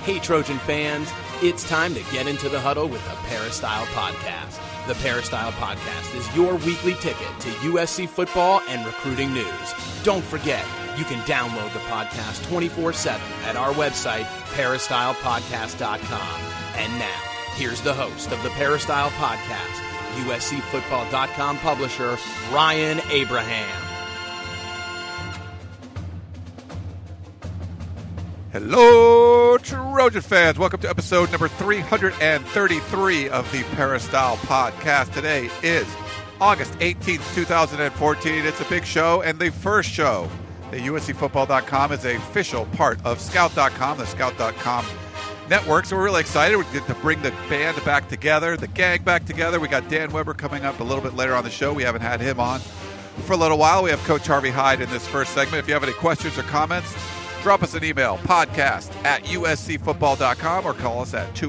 Hey, Trojan fans, it's time to get into the huddle with the Peristyle Podcast. The Peristyle Podcast is your weekly ticket to USC football and recruiting news. Don't forget, you can download the podcast 24/7 at our website, peristylepodcast.com. And now, here's the host of the Peristyle Podcast, USCfootball.com publisher, Ryan Abraham. Hello, Trojan fans. Welcome to episode number 333 of the Peristyle Podcast. Today is August 18th, 2014. It's a big show and the first show. The USCfootball.com is an official part of Scout.com, the Scout.com network. So we're really excited. We get to bring the band back together, the gang back together. We got Dan Weber coming up a little bit later on the show. We haven't had him on for a little while. We have Coach Harvey Hyde in this first segment. If you have any questions or comments, drop us an email, podcast@uscfootball.com, or call us at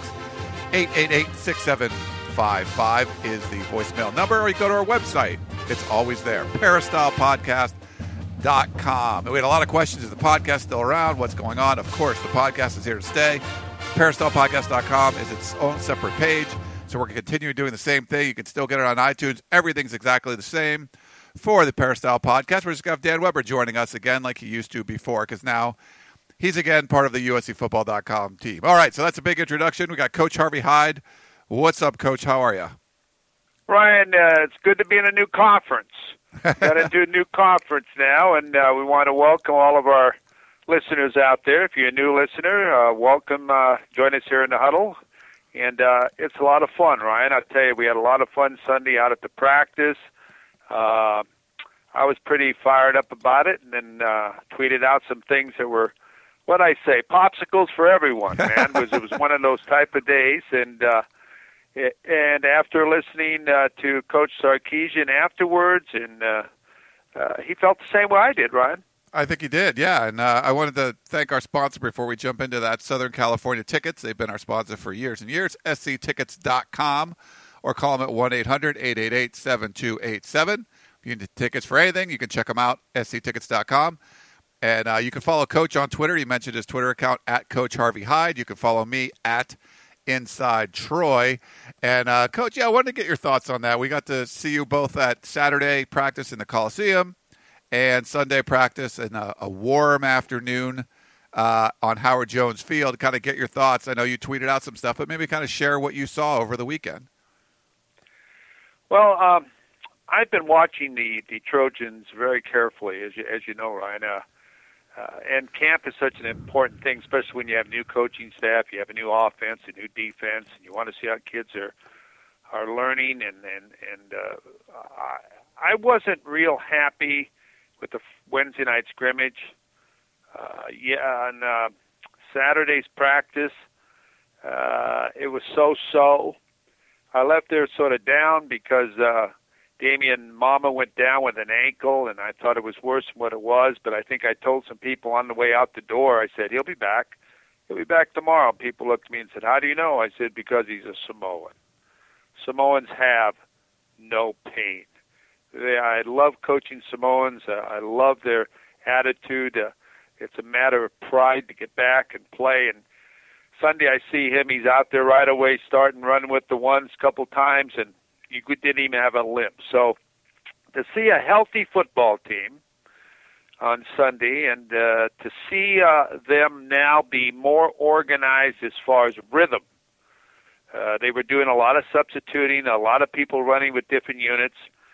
206-888-6755 is the voicemail number, or you go to our website. It's always there, peristylepodcast.com. And we had a lot of questions. Is the podcast still around? What's going on? Of course, the podcast is here to stay. Peristylepodcast.com is its own separate page, so we're going to continue doing the same thing. You can still get it on iTunes. Everything's exactly the same. For the Peristyle Podcast, we're just going to have Dan Weber joining us again like he used to before, because now he's again part of the USCfootball.com team. All right, so that's a big introduction. We got Coach Harvey Hyde. What's up, Coach? How are you? Ryan, it's good to be in a new conference. Got into a new conference now, and we want to welcome all of our listeners out there. If you're a new listener, welcome. Join us here in the huddle. And it's a lot of fun, Ryan. I'll tell you, we had a lot of fun Sunday out at the practice. I was pretty fired up about it, and then tweeted out some things that were, what I say, popsicles for everyone, man. It was one of those type of days, and after listening to Coach Sarkisian afterwards, and he felt the same way I did, Ryan. I think he did, yeah. And I wanted to thank our sponsor before we jump into that, Southern California Tickets. They've been our sponsor for years and years, sctickets.com. Or call them at 1-800-888-7287. If you need tickets for anything, you can check them out, sctickets.com. And you can follow Coach on Twitter. He mentioned his Twitter account, at Coach Harvey Hyde. You can follow me, at Inside Troy. And, Coach, I wanted to get your thoughts on that. We got to see you both at Saturday practice in the Coliseum and Sunday practice in a warm afternoon on Howard Jones Field. Kind of get your thoughts. I know you tweeted out some stuff, but maybe kind of share what you saw over the weekend. Well, I've been watching the Trojans very carefully, as you know, Ryan. And camp is such an important thing, especially when you have new coaching staff, you have a new offense, a new defense, and you want to see how kids are learning. And I wasn't real happy with the Wednesday night scrimmage. On Saturday's practice, it was so-so. I left there sort of down because Damian Mama went down with an ankle, and I thought it was worse than what it was. But I think I told some people on the way out the door, I said, he'll be back. He'll be back tomorrow. People looked at me and said, how do you know? I said, because he's a Samoan. Samoans have no pain. I love coaching Samoans. I love their attitude. It's a matter of pride to get back and play. And Sunday I see him. He's out there right away starting running with the ones a couple times, and you didn't even have a limp. So to see a healthy football team on Sunday and to see them now be more organized as far as rhythm. They were doing a lot of substituting, a lot of people running with different units.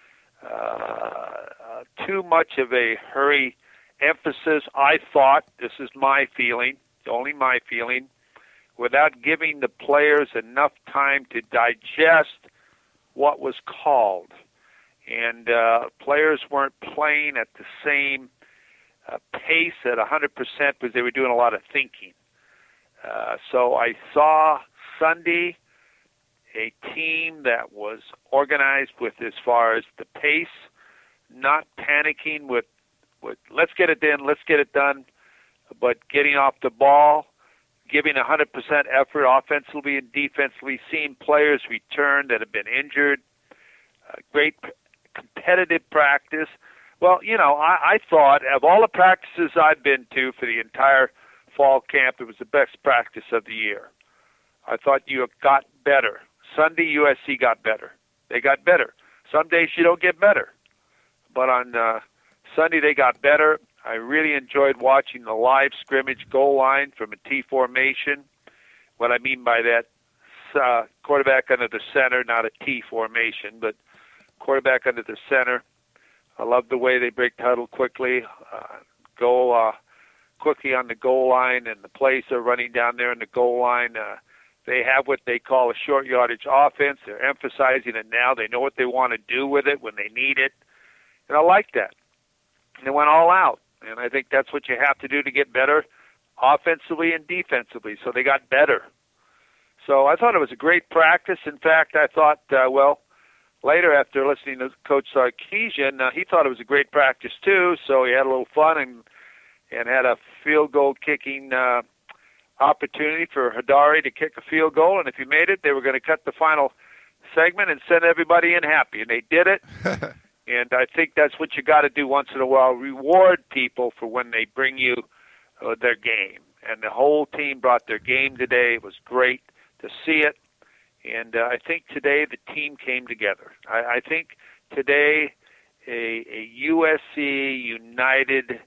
Too much of a hurry emphasis, I thought, this is my feeling, only my feeling, without giving the players enough time to digest what was called. And players weren't playing at the same pace at 100% because they were doing a lot of thinking. So I saw Sunday a team that was organized with as far as the pace, not panicking with let's get it in, let's get it done, but getting off the ball, giving 100% effort offensively and defensively, seeing players return that have been injured, great competitive practice. Well, you know, I thought of all the practices I've been to for the entire fall camp, it was the best practice of the year. I thought you got better. Sunday, USC got better. They got better. Some days you don't get better. But on Sunday, they got better. I really enjoyed watching the live scrimmage goal line from a T formation. What I mean by that, quarterback under the center, not a T formation, but quarterback under the center. I love the way they break huddle quickly, go quickly on the goal line, and the plays are running down there in the goal line. They have what they call a short yardage offense. They're emphasizing it now. They know what they want to do with it when they need it. And I like that. And they went all out. And I think that's what you have to do to get better offensively and defensively. So they got better. So I thought it was a great practice. In fact, I thought, later after listening to Coach Sarkisian, he thought it was a great practice too. So he had a little fun and had a field goal kicking opportunity for Hadari to kick a field goal. And if he made it, they were going to cut the final segment and send everybody in happy. And they did it. And I think that's what you got to do once in a while, reward people for when they bring you their game. And the whole team brought their game today. It was great to see it. And I think today the team came together. I think today a USC United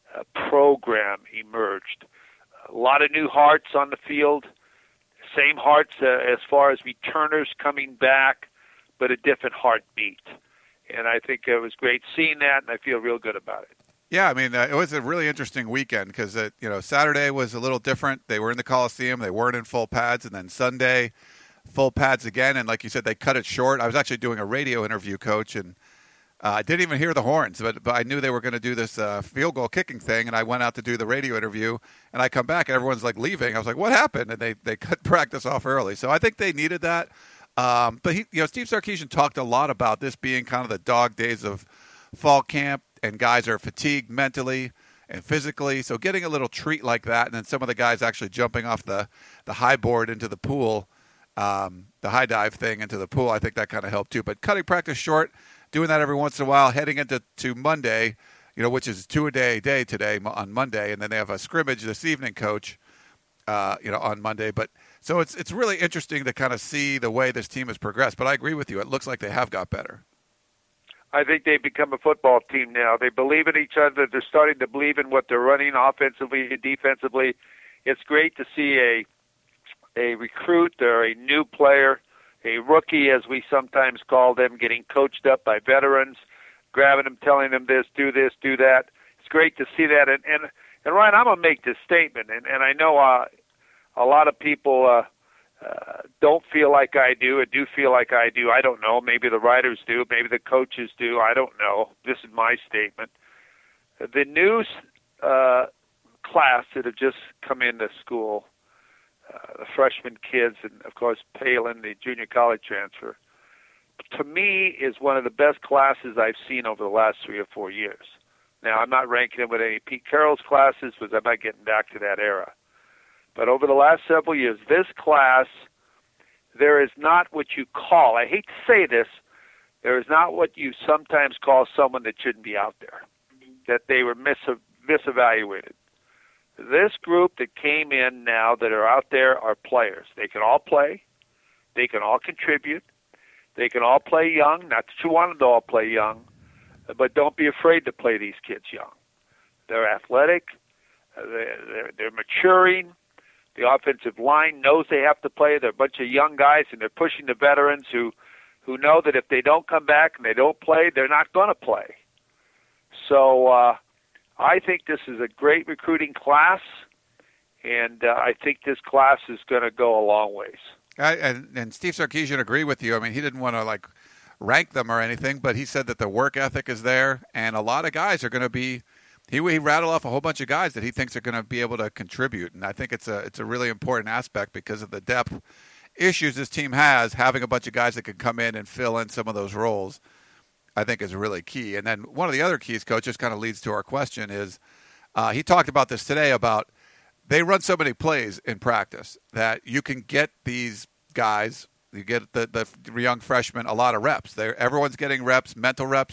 program emerged. A lot of new hearts on the field, same hearts as far as returners coming back, but a different heartbeat. And I think it was great seeing that, and I feel real good about it. Yeah, I mean, it was a really interesting weekend because, Saturday was a little different. They were in the Coliseum. They weren't in full pads. And then Sunday, full pads again. And like you said, they cut it short. I was actually doing a radio interview, Coach, and I didn't even hear the horns, but I knew they were going to do this field goal kicking thing, and I went out to do the radio interview, and I come back, and everyone's, leaving. I was like, what happened? And they cut practice off early. So I think they needed that. But Steve Sarkisian talked a lot about this being kind of the dog days of fall camp, and guys are fatigued mentally and physically. So getting a little treat like that, and then some of the guys actually jumping off the high board into the pool, the high dive thing into the pool, I think that kind of helped too. But cutting practice short, doing that every once in a while, heading into Monday, which is 2-a-day today on Monday, and then they have a scrimmage this evening, Coach, on Monday. But so it's really interesting to kind of see the way this team has progressed. But I agree with you. It looks like they have got better. I think they've become a football team now. They believe in each other. They're starting to believe in what they're running offensively and defensively. It's great to see a recruit or a new player, a rookie, as we sometimes call them, getting coached up by veterans, grabbing them, telling them this, do that. It's great to see that. And Ryan, I'm going to make this statement, and I know a lot of people don't feel like I do or do feel like I do. I don't know. Maybe the writers do. Maybe the coaches do. I don't know. This is my statement. The new class that have just come into school, the freshman kids, and, of course, Palin, the junior college transfer, to me is one of the best classes I've seen over the last 3 or 4 years. Now, I'm not ranking it with any Pete Carroll's classes because I'm not getting back to that era. But over the last several years, this class, there is not what you call, I hate to say this, there is not what you sometimes call someone that shouldn't be out there, that they were misevaluated. This group that came in now that are out there are players. They can all play. They can all contribute. They can all play young. Not that you want them to all play young, but don't be afraid to play these kids young. They're athletic. They're maturing. The offensive line knows they have to play. They're a bunch of young guys, and they're pushing the veterans who know that if they don't come back and they don't play, they're not going to play. So I think this is a great recruiting class, and I think this class is going to go a long ways. And Steve Sarkisian agreed with you. I mean, he didn't want to rank them or anything, but he said that the work ethic is there, and a lot of guys are going to be. He rattled off a whole bunch of guys that he thinks are going to be able to contribute, and I think it's a really important aspect because of the depth issues this team has. Having a bunch of guys that can come in and fill in some of those roles, I think, is really key. And then one of the other keys, Coach, just kind of leads to our question is he talked about this today about they run so many plays in practice that you can get these guys, you get the young freshmen a lot of reps. Everyone's getting reps, mental reps.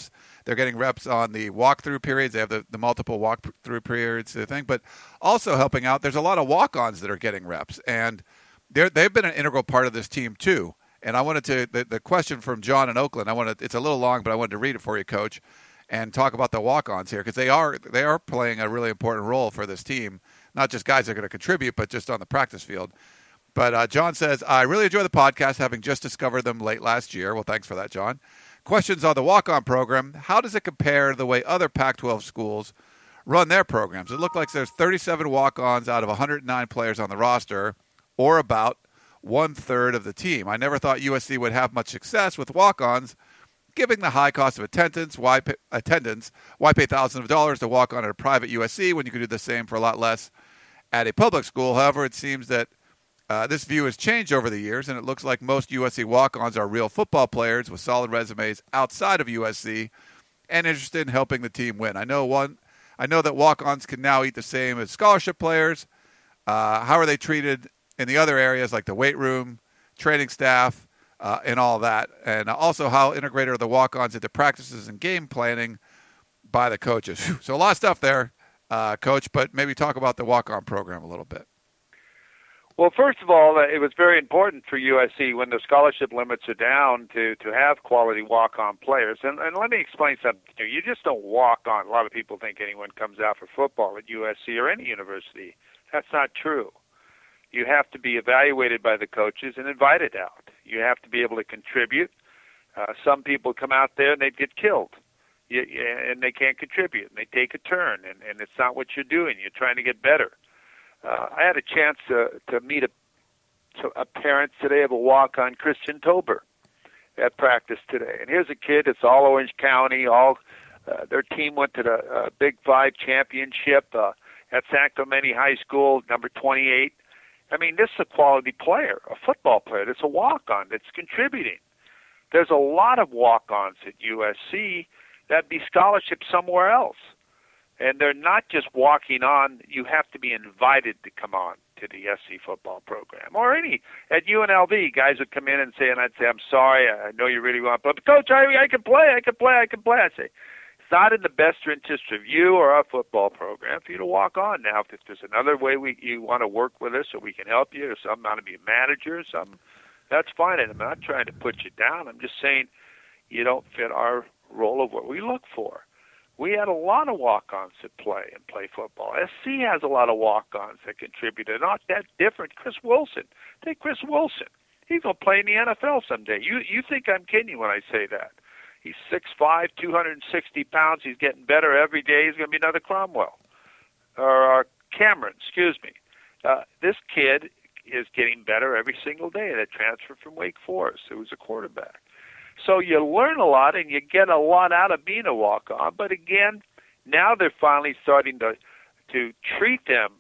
They're getting reps on the walkthrough periods. They have the multiple walkthrough periods thing, but also helping out. There's a lot of walk-ons that are getting reps, and they've been an integral part of this team too. And I wanted to the question from John in Oakland. It's a little long, but I wanted to read it for you, Coach, and talk about the walk-ons here because they are playing a really important role for this team. Not just guys that are going to contribute, but just on the practice field. But John says, I really enjoy the podcast, having just discovered them late last year. Well, thanks for that, John. Questions on the walk-on program. How does it compare to the way other Pac-12 schools run their programs? It looked like there's 37 walk-ons out of 109 players on the roster, or about 1/3 of the team. I never thought USC would have much success with walk-ons, given the high cost of attendance. Why pay thousands of dollars to walk on at a private USC when you could do the same for a lot less at a public school? However, it seems that this view has changed over the years, and it looks like most USC walk-ons are real football players with solid resumes outside of USC and interested in helping the team win. I know that walk-ons can now eat the same as scholarship players. How are they treated in the other areas like the weight room, training staff, and all that? And also, how integrated are the walk-ons into practices and game planning by the coaches? So a lot of stuff there, Coach, but maybe talk about the walk-on program a little bit. Well, first of all, it was very important for USC when the scholarship limits are down to have quality walk-on players. And let me explain something here. You just don't walk on. A lot of people think anyone comes out for football at USC or any university. That's not true. You have to be evaluated by the coaches and invited out. You have to be able to contribute. Some people come out there and they get killed, and they can't contribute, and they take a turn, and it's not what you're doing. You're trying to get better. I had a chance to meet a parent today of a walk-on, Christian Tober, at practice today. And here's a kid. It's all Orange County. Their team went to the Big 5 championship at San Clemente High School, number 28. I mean, this is a quality player, a football player that's a walk-on, that's contributing. There's a lot of walk-ons at USC that'd be scholarships somewhere else. And they're not just walking on. You have to be invited to come on to the SC football program. Or at UNLV, guys would come in and I'd say, I'm sorry, I know you really want to play. But Coach, I can play. I'd say, it's not in the best interest of you or our football program for you to walk on. Now, if there's another way you want to work with us or we can help you, or some want to be a manager, that's fine. And I'm not trying to put you down. I'm just saying you don't fit our role of what we look for. We had a lot of walk-ons that play football. SC has a lot of walk-ons that contribute. They're not that different. Chris Wilson. Take Chris Wilson. He's going to play in the NFL someday. You think I'm kidding you when I say that. He's 6'5", 260 pounds. He's getting better every day. He's going to be another Cromwell. Or Cameron, excuse me. This kid is getting better every single day. That transfer from Wake Forest, who was a quarterback. So you learn a lot and you get a lot out of being a walk-on. But again, now they're finally starting to treat them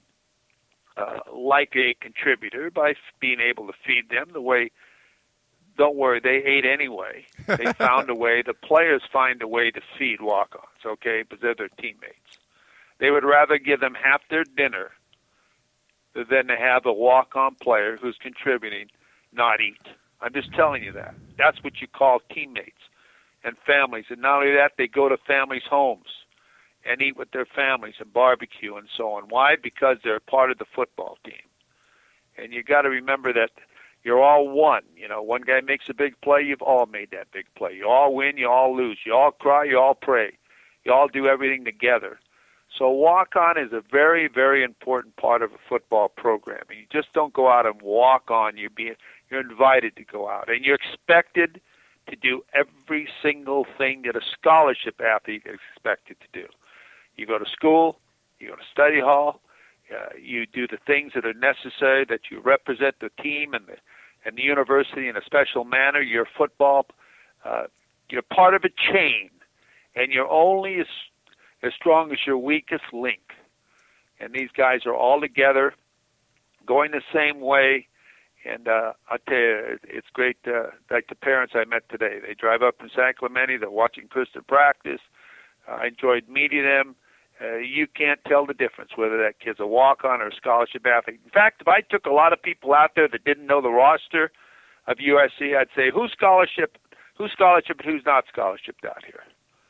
like a contributor by being able to feed them the way, don't worry, they ate anyway. They found a way. The players find a way to feed walk-ons, okay, because they're their teammates. They would rather give them half their dinner than to have a walk-on player who's contributing not eat. I'm just telling you that. That's what you call teammates and families. And not only that, they go to families' homes and eat with their families and barbecue and so on. Why? Because they're part of the football team. And you got to remember that you're all one. You know, one guy makes a big play, you've all made that big play. You all win, you all lose. You all cry, you all pray. You all do everything together. So walk-on is a very, very important part of a football program. You just don't go out and walk on. You're invited to go out, and you're expected to do every single thing that a scholarship athlete is expected to do. You go to school, you go to study hall, you do the things that are necessary, that you represent the team and the university in a special manner. You're football. You're part of a chain, and you're only as strong as your weakest link. And these guys are all together, going the same way. And I'll tell you, it's great. Like the parents I met today, they drive up from San Clemente. They're watching Kristen practice. I enjoyed meeting them. You can't tell the difference whether that kid's a walk-on or a scholarship athlete. In fact, if I took a lot of people out there that didn't know the roster of USC, I'd say, who's scholarship and who's not scholarshiped out here?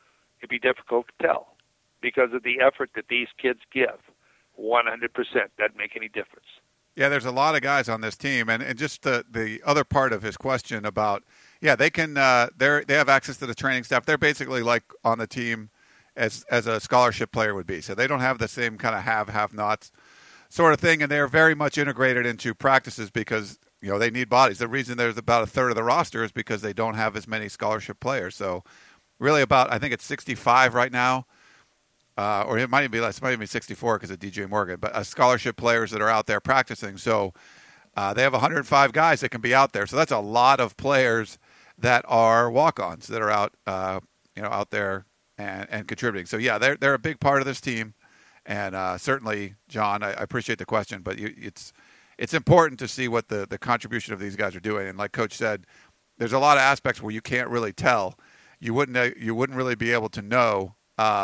it'd be difficult to tell because of the effort that these kids give. 100% doesn't make any difference. Yeah, there's a lot of guys on this team, and just the other part of his question about, they can they have access to the training staff. They're basically like on the team as a scholarship player would be. So they don't have the same kind of have-nots sort of thing, and they're very much integrated into practices because they need bodies. The reason there's about a third of the roster is because they don't have as many scholarship players. So really about, I think it's 65 right now. Or it might even be less. It might even be 64 because of DJ Morgan. But scholarship players that are out there practicing. So they have 105 guys that can be out there. So that's a lot of players that are walk-ons that are out, out there and contributing. So they're a big part of this team. And certainly, John, I appreciate the question, but it's important to see what the contribution of these guys are doing. And like Coach said, there's a lot of aspects where you can't really tell. You wouldn't really be able to know.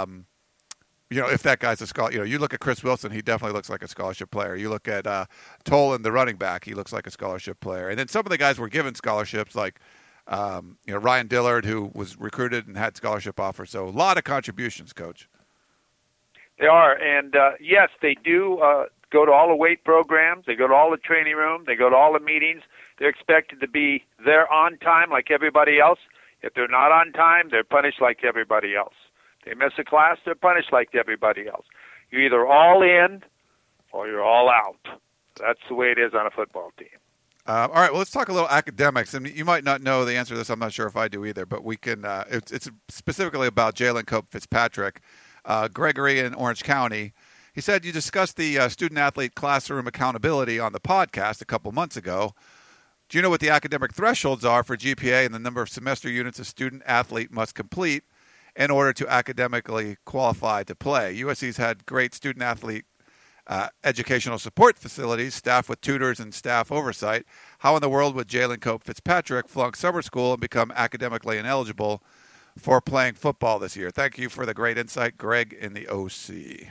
If that guy's a scholar, you look at Chris Wilson, he definitely looks like a scholarship player. You look at Tolan, the running back, he looks like a scholarship player. And then some of the guys were given scholarships, like Ryan Dillard, who was recruited and had scholarship offers. So a lot of contributions, Coach. They are, and yes, they do go to all the weight programs. They go to all the training room. They go to all the meetings. They're expected to be there on time like everybody else. If they're not on time, they're punished like everybody else. They miss a class, they're punished like everybody else. You're either all in or you're all out. That's the way it is on a football team. All right, well, let's talk a little academics. And you might not know the answer to this. I'm not sure if I do either, but we can. It's specifically about Jalen Cope Fitzpatrick, Gregory in Orange County. He said you discussed the student-athlete classroom accountability on the podcast a couple months ago. Do you know what the academic thresholds are for GPA and the number of semester units a student-athlete must complete in order to academically qualify to play? USC's had great student-athlete educational support facilities, staff with tutors and staff oversight. How in the world would Jalen Cope Fitzpatrick flunk summer school and become academically ineligible for playing football this year? Thank you for the great insight, Greg in the OC.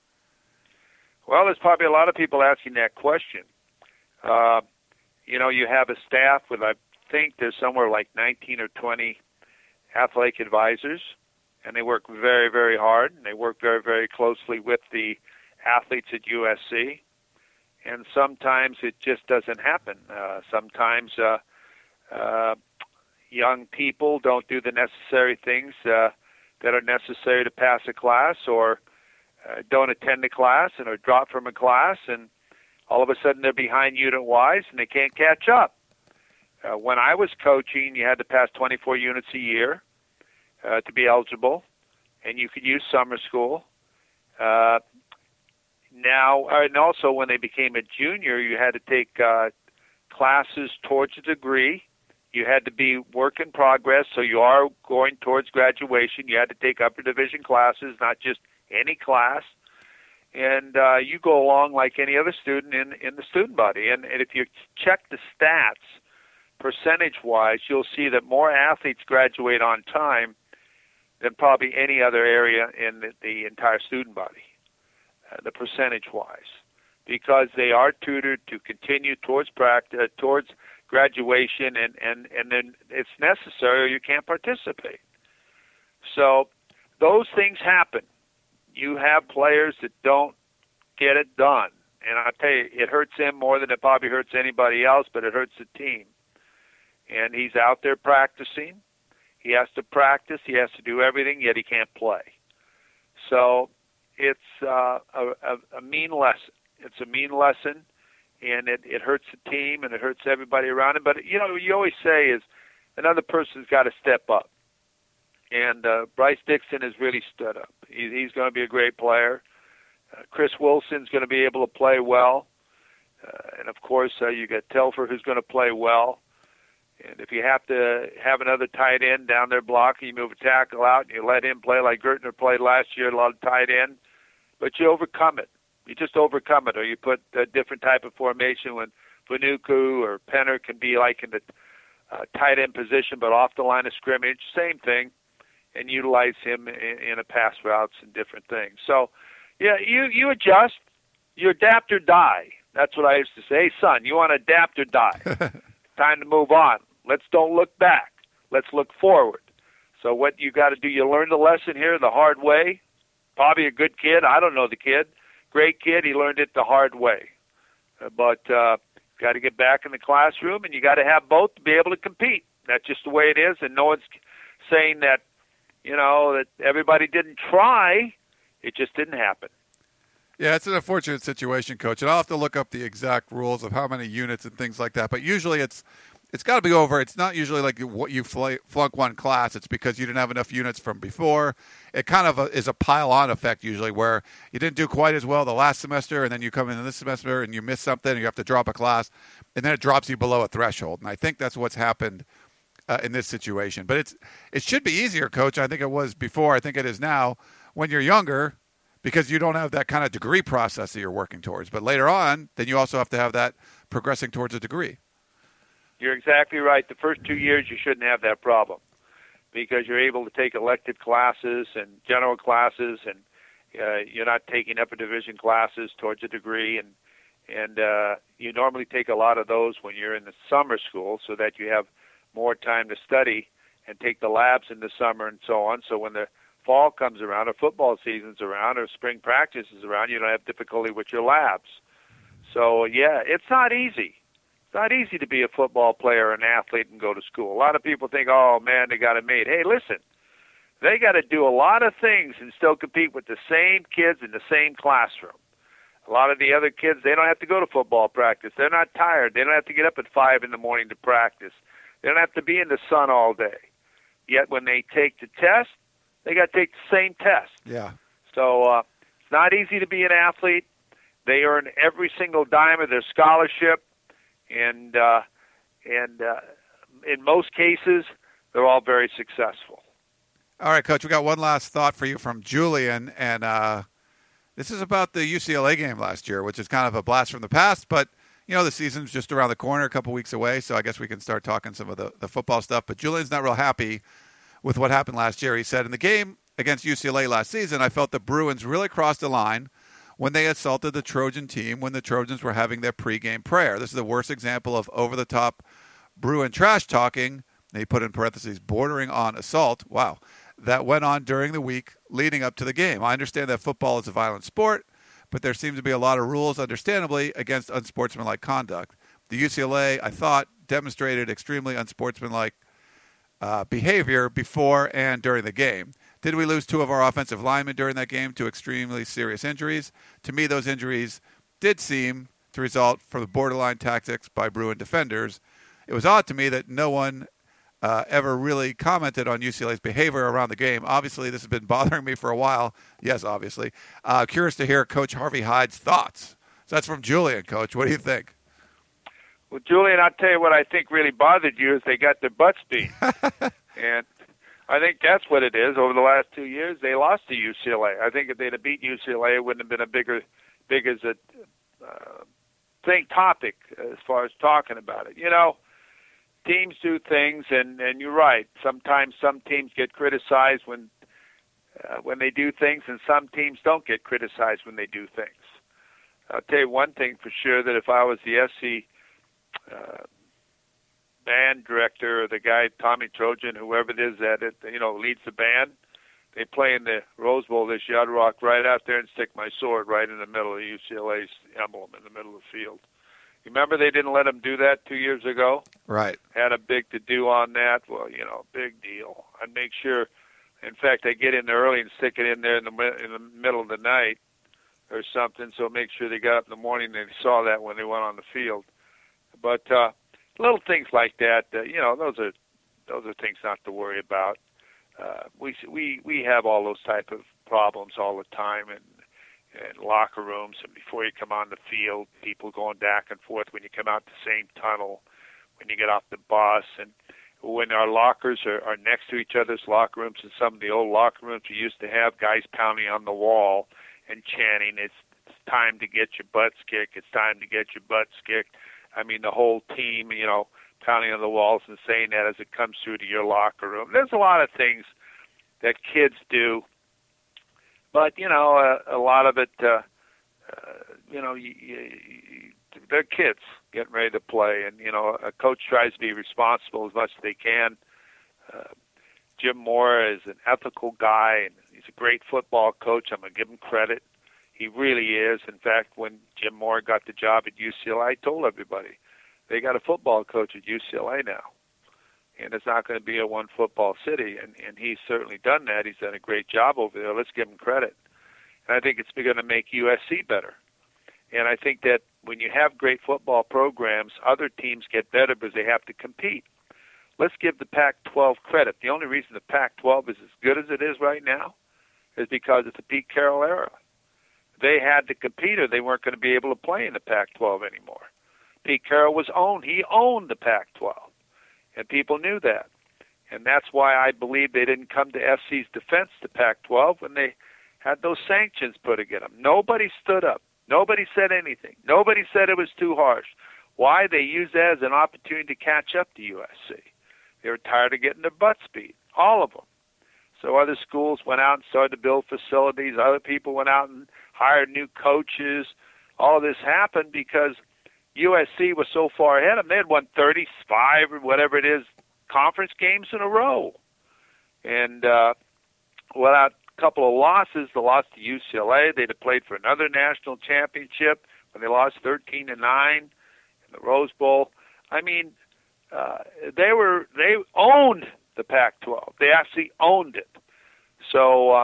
Well, there's probably a lot of people asking that question. You have a staff with, I think there's somewhere like 19 or 20 athletic advisors. And they work very, very hard, and they work very, very closely with the athletes at USC. And sometimes it just doesn't happen. Sometimes young people don't do the necessary things that are necessary to pass a class, or don't attend a class and are dropped from a class, and all of a sudden they're behind unit-wise and they can't catch up. When I was coaching, you had to pass 24 units a year to be eligible, and you could use summer school. Now, and also when they became a junior, you had to take classes towards a degree. You had to be work in progress, so you are going towards graduation. You had to take upper division classes, not just any class. And you go along like any other student in the student body. And if you check the stats, percentage-wise, you'll see that more athletes graduate on time than probably any other area in the entire student body, the percentage-wise, because they are tutored to continue towards practice, towards graduation, and then it's necessary or you can't participate. So those things happen. You have players that don't get it done, and I tell you, it hurts him more than it probably hurts anybody else, but it hurts the team. And he's out there practicing. He has to practice. He has to do everything, yet he can't play. So it's a mean lesson. It's a mean lesson, and it hurts the team and it hurts everybody around him. But, you always say is another person's got to step up. And Bryce Dixon has really stood up. He's going to be a great player. Chris Wilson's going to be able to play well. And, of course, you got Telfer who's going to play well. And if you have to have another tight end down there blocking, you move a tackle out and you let him play like Gertner played last year, a lot of tight end. But you overcome it. You just overcome it. Or you put a different type of formation when Vanuku or Penner can be like in the tight end position but off the line of scrimmage. Same thing. And utilize him in a pass routes and different things. So, yeah, you adjust. You adapt or die. That's what I used to say. Hey, son, you want to adapt or die? Time to move on. Let's don't look back. Let's look forward. So what you got to do, you learn the lesson here the hard way. Probably a good kid. I don't know the kid. Great kid. He learned it the hard way. But got to get back in the classroom, and you got to have both to be able to compete. That's just the way it is, and no one's saying that, that everybody didn't try. It just didn't happen. Yeah, it's an unfortunate situation, Coach, and I'll have to look up the exact rules of how many units and things like that. But usually it's got to be over. It's not usually like you flunk one class. It's because you didn't have enough units from before. It kind of is a pile-on effect usually where you didn't do quite as well the last semester, and then you come in this semester and you miss something and you have to drop a class, and then it drops you below a threshold. And I think that's what's happened in this situation. But it should be easier, Coach. I think it was before. I think it is now when you're younger, because you don't have that kind of degree process that you're working towards. But later on, then you also have to have that progressing towards a degree. You're exactly right. The first 2 years, you shouldn't have that problem because you're able to take elective classes and general classes, and you're not taking upper division classes towards a degree. And you normally take a lot of those when you're in the summer school so that you have more time to study and take the labs in the summer and so on. So when the fall comes around, or football season's around, or spring practice is around, you don't have difficulty with your labs. So, yeah, it's not easy. It's not easy to be a football player or an athlete and go to school. A lot of people think, oh, man, they got it made. Hey, listen, they got to do a lot of things and still compete with the same kids in the same classroom. A lot of the other kids, they don't have to go to football practice. They're not tired. They don't have to get up at 5 in the morning to practice. They don't have to be in the sun all day. Yet when they take the test, they got to take the same test. Yeah. So it's not easy to be an athlete. They earn every single dime of their scholarship, and in most cases, they're all very successful. All right, Coach, we got one last thought for you from Julian, and this is about the UCLA game last year, which is kind of a blast from the past, but the season's just around the corner, a couple weeks away, so I guess we can start talking some of the football stuff. But Julian's not real happy with what happened last year. He said, in the game against UCLA last season, I felt the Bruins really crossed the line when they assaulted the Trojan team when the Trojans were having their pregame prayer. This is the worst example of over-the-top Bruin trash talking, he put in parentheses, bordering on assault, wow, that went on during the week leading up to the game. I understand that football is a violent sport, but there seems to be a lot of rules, understandably, against unsportsmanlike conduct. The UCLA, I thought, demonstrated extremely unsportsmanlike behavior before and during the game. Did we lose 2 of our offensive linemen during that game to extremely serious injuries? To me, those injuries did seem to result from the borderline tactics by Bruin defenders. It was odd to me that no one ever really commented on UCLA's behavior around the game. Obviously, this has been bothering me for a while. Yes, obviously. Curious to hear Coach Harvey Hyde's thoughts. So that's from Julian, Coach. What do you think? Well, Julian, I'll tell you what I think really bothered you is they got their butts beat. And I think that's what it is. Over the last 2 years, they lost to UCLA. I think if they'd have beat UCLA, it wouldn't have been big as a topic as far as talking about it. Teams do things, and you're right. Sometimes some teams get criticized when they do things, and some teams don't get criticized when they do things. I'll tell you one thing for sure, that if I was the SC band director or the guy, Tommy Trojan, whoever it is that leads the band, they play in the Rose Bowl this year, I'd walk right out there and stick my sword right in the middle of UCLA's emblem in the middle of the field. You remember they didn't let them do that 2 years ago? Right. Had a big to-do on that. Well, big deal. I'd make sure, in fact, I get in there early and stick it in there in the middle of the night or something, so make sure they got up in the morning and they saw that when they went on the field. But little things like that, those are things not to worry about. We have all those type of problems all the time in locker rooms, and before you come on the field, people going back and forth when you come out the same tunnel, when you get off the bus, and when our lockers are next to each other's locker rooms. And some of the old locker rooms we used to have guys pounding on the wall and chanting, it's time to get your butts kicked, it's time to get your butts kicked. I mean, the whole team, pounding on the walls and saying that as it comes through to your locker room. There's a lot of things that kids do, but, a lot of it, they're kids getting ready to play, and, a coach tries to be responsible as much as they can. Jim Moore is an ethical guy, and he's a great football coach. I'm going to give him credit. He really is. In fact, when Jim Moore got the job at UCLA, I told everybody, they got a football coach at UCLA now. And it's not going to be a one football city. And he's certainly done that. He's done a great job over there. Let's give him credit. And I think it's going to make USC better. And I think that when you have great football programs, other teams get better because they have to compete. Let's give the Pac-12 credit. The only reason the Pac-12 is as good as it is right now is because it's the Pete Carroll era. They had to compete or they weren't going to be able to play in the Pac-12 anymore. Pete Carroll he owned the Pac-12, and people knew that. And that's why I believe they didn't come to SC's defense, the Pac-12, when they had those sanctions put against them. Nobody stood up. Nobody said anything. Nobody said it was too harsh. Why? They used that as an opportunity to catch up to USC. They were tired of getting their butts beat, all of them. So other schools went out and started to build facilities. Other people went out and hired new coaches. All of this happened because USC was so far ahead of them. They had won 35 or whatever it is conference games in a row. And without a couple of losses, the loss to UCLA, they'd have played for another national championship when they lost 13-9 in the Rose Bowl. I mean, they owned the Pac-12. They actually owned it. So,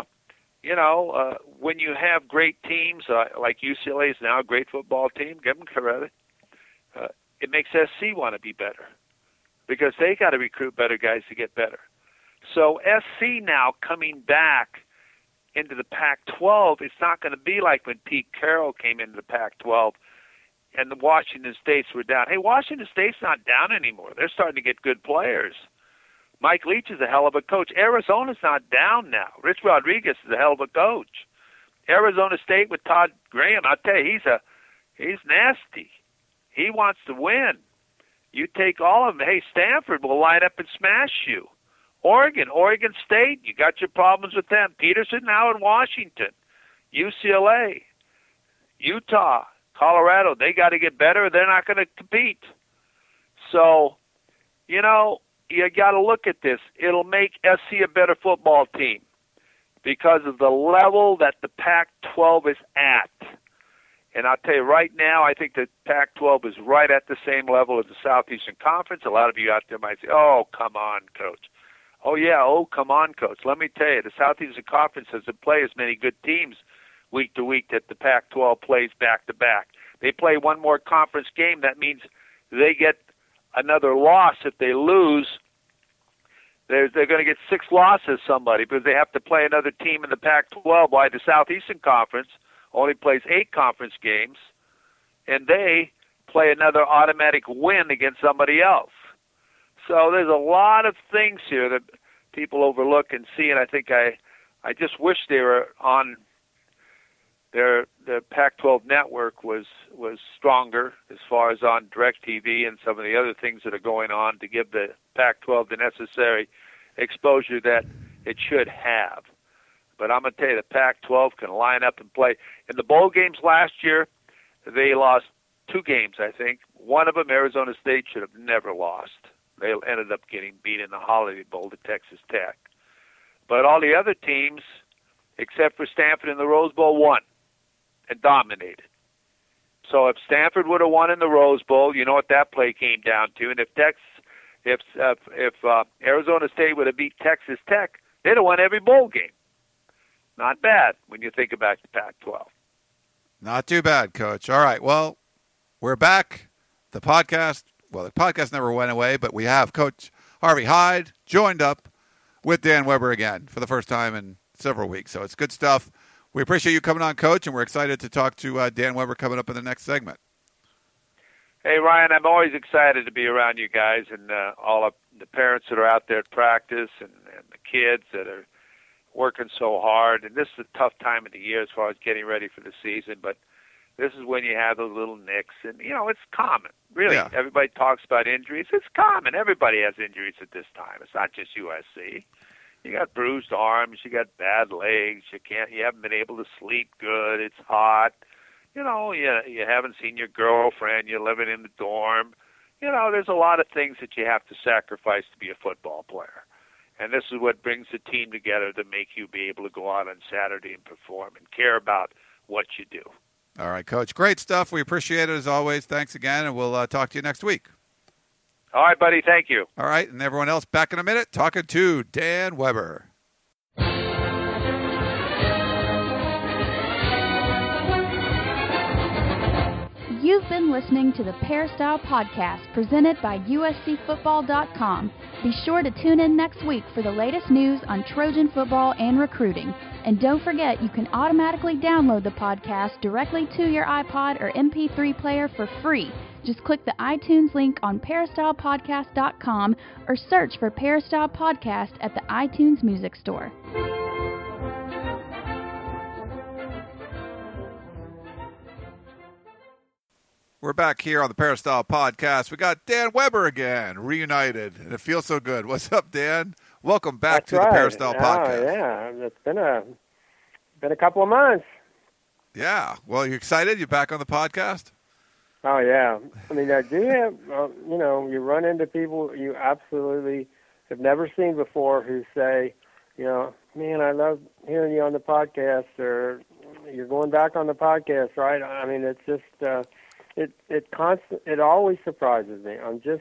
when you have great teams, like UCLA is now a great football team, give them credit. It makes SC want to be better because they got to recruit better guys to get better. So SC now coming back into the Pac-12, it's not going to be like when Pete Carroll came into the Pac-12 and the Washington States were down. Hey, Washington State's not down anymore. They're starting to get good players. Mike Leach is a hell of a coach. Arizona's not down now. Rich Rodriguez is a hell of a coach. Arizona State with Todd Graham, I'll tell you, he's nasty. He wants to win. You take all of them. Hey, Stanford will line up and smash you. Oregon State, you got your problems with them. Peterson now in Washington. UCLA, Utah, Colorado, they got to get better or they're not going to compete. So, you got to look at this. It'll make SC a better football team because of the level that the Pac-12 is at. And I'll tell you right now, I think the Pac-12 is right at the same level as the Southeastern Conference. A lot of you out there might say, oh, come on, Coach. Oh, yeah, come on, Coach. Let me tell you, the Southeastern Conference doesn't play as many good teams week to week that the Pac-12 plays back-to-back. They play one more conference game. That means they get another loss. If they lose, they're going to get 6 losses, somebody, because they have to play another team in the Pac-12, while the Southeastern Conference only plays 8 conference games, and they play another automatic win against somebody else. So there's a lot of things here that people overlook and see, and I think I just wish they were on the Pac-12 network was stronger as far as on DirecTV and some of the other things that are going on to give the Pac-12 the necessary exposure that it should have. But I'm going to tell you, the Pac-12 can line up and play. In the bowl games last year, they lost 2 games, I think. One of them, Arizona State, should have never lost. They ended up getting beat in the Holiday Bowl to Texas Tech. But all the other teams, except for Stanford in the Rose Bowl, won and dominated. So if Stanford would have won in the Rose Bowl, you know what that play came down to. And if Arizona State would have beat Texas Tech, they'd have won every bowl game. Not bad when you think about the Pac-12. Not too bad, Coach. All right, well, we're back. The podcast never went away, but we have Coach Harvey Hyde joined up with Dan Weber again for the first time in several weeks. So it's good stuff. We appreciate you coming on, Coach, and we're excited to talk to Dan Weber coming up in the next segment. Hey, Ryan, I'm always excited to be around you guys and all of the parents that are out there at practice and the kids that are working so hard. And this is a tough time of the year as far as getting ready for the season, but this is when you have those little nicks. And, it's common. Really, yeah. Everybody talks about injuries. It's common. Everybody has injuries at this time. It's not just USC. You got bruised arms. You got bad legs. You haven't been able to sleep good. It's hot. You haven't seen your girlfriend. You're living in the dorm. There's a lot of things that you have to sacrifice to be a football player. And this is what brings the team together to make you be able to go out on Saturday and perform and care about what you do. All right, Coach. Great stuff. We appreciate it as always. Thanks again, and we'll talk to you next week. All right, buddy. Thank you. All right, and everyone else, back in a minute, talking to Dan Weber. You've been listening to the Peristyle Podcast presented by USCFootball.com. Be sure to tune in next week for the latest news on Trojan football and recruiting. And don't forget, you can automatically download the podcast directly to your iPod or MP3 player for free. Just click the iTunes link on PeristylePodcast.com or search for Peristyle Podcast at the iTunes Music Store. We're back here on the Peristyle Podcast. We got Dan Weber again, reunited, and it feels so good. What's up, Dan? Welcome back to the Peristyle Podcast. Yeah, it's been a couple of months. Yeah. Well, you excited? You back on the podcast? Oh, yeah. I mean, I do have, you run into people you absolutely have never seen before who say, man, I love hearing you on the podcast, or you're going back on the podcast, right? I mean, it's just... It always surprises me.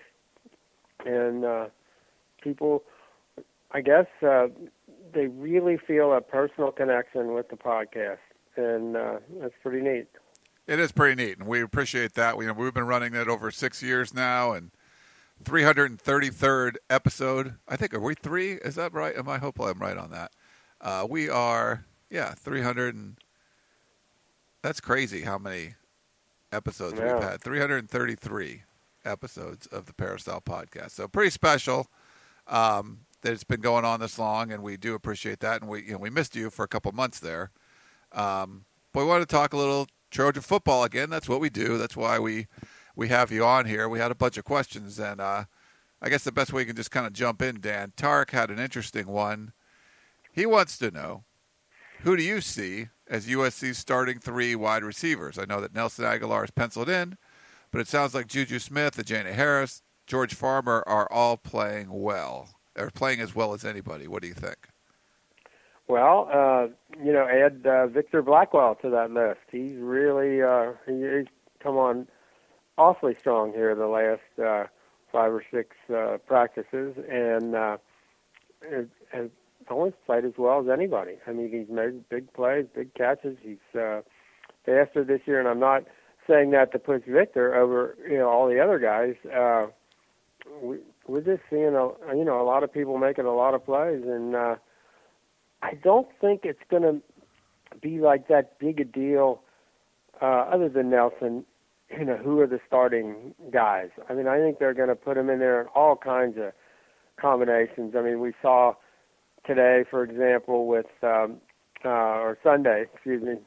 People, I guess, they really feel a personal connection with the podcast, and that's pretty neat. It is pretty neat, and we appreciate that. We've been running it over 6 years now, and 333rd episode. I think, are we 3? Is that right? I hope I'm right on that. We are, 300. That's crazy how many episodes we've had. 333 episodes of the Peristyle Podcast. So pretty special that it's been going on this long, and we do appreciate that. And we missed you for a couple months there. But we want to talk a little Trojan football again. That's what we do. That's why we have you on here. We had a bunch of questions, and I guess the best way you can just kind of jump in, Dan. Tarek had an interesting one. He wants to know, who do you see as USC's starting 3 wide receivers? I know that Nelson Aguilar is penciled in, but it sounds like Juju Smith, Ajane Harris, George Farmer are all playing well, or playing as well as anybody. What do you think? Well, add Victor Blackwell to that list. He's really he's come on awfully strong here the last 5 or 6 practices, and has almost played as well as anybody. I mean, he's made big plays, big catches. He's faster this year, and I'm not saying that to push Victor over all the other guys. We're just seeing a lot of people making a lot of plays, and I don't think it's going to be like that big a deal other than Nelson. Who are the starting guys? I mean, I think they're going to put him in there in all kinds of combinations. I mean, we saw today, for example, with or Sunday, excuse me,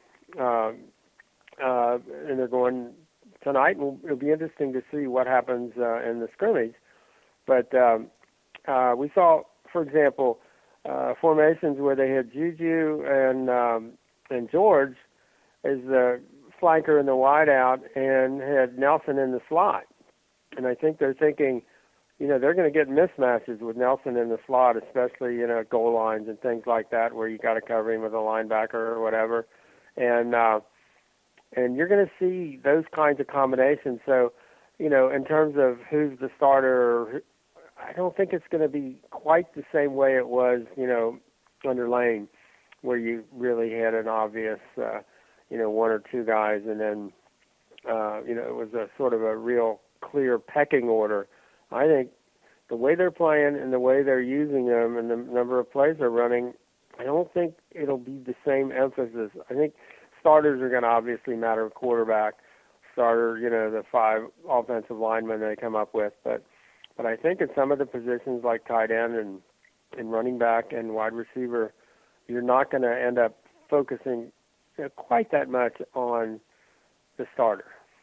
and they're going tonight, and it'll be interesting to see what happens in the scrimmage. But we saw, for example, formations where they had Juju and George as the flanker and the wideout, and had Nelson in the slot. And I think they're thinking, they're going to get mismatches with Nelson in the slot, especially, goal lines and things like that, where you got to cover him with a linebacker or whatever. And you're going to see those kinds of combinations. So, in terms of who's the starter, I don't think it's going to be quite the same way it was, under Lane, where you really had an obvious, 1 or 2 guys, and then, it was a sort of a real clear pecking order. I think the way they're playing and the way they're using them and the number of plays they're running, I don't think it'll be the same emphasis. I think starters are going to obviously matter. Quarterback, starter, the 5 offensive linemen they come up with. But I think in some of the positions like tight end and running back and wide receiver, you're not going to end up focusing quite that much on the starter.